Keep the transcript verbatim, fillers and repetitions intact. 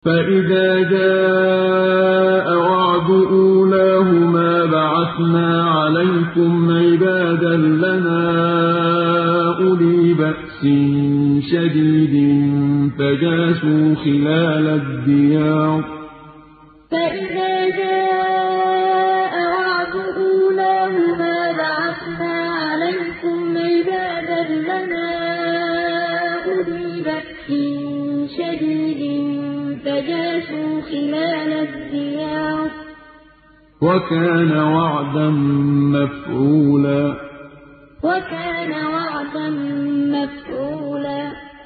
فَإِذَا جَاءَ وَعْدُ أُولَاهُمَا بَعَثْنَا عَلَيْكُمْ عِبَادًا لَّنَا أُولِي بَأْسٍ شَدِيدٍ فَجَاسُوا خِلَالَ الدِّيَارِ. فَإِذَا جَاءَ وَعْدُ أُولَاهُمَا بَعَثْنَا عَلَيْكُمْ عِبَادًا لَّنَا أُولِي بَأْسٍ شَدِيدٍ فَجَاسُوا خِلَالَ الدِّيَارِ. وَكَانَ وَعْدًا مَّفْعُولًا وَكَانَ وَعْدًا مَّفْعُولًا